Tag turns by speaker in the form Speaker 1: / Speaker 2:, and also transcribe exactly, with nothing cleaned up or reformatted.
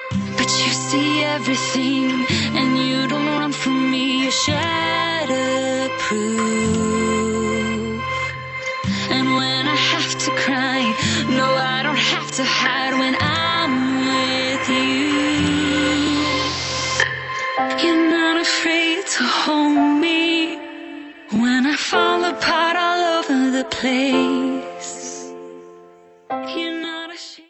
Speaker 1: But you see everything, and you don't run from me. You're shatterproof. And when I have to cry, no, I don't have to hide when I'm with you. You're not afraid to hold me when I fall apart all over the place.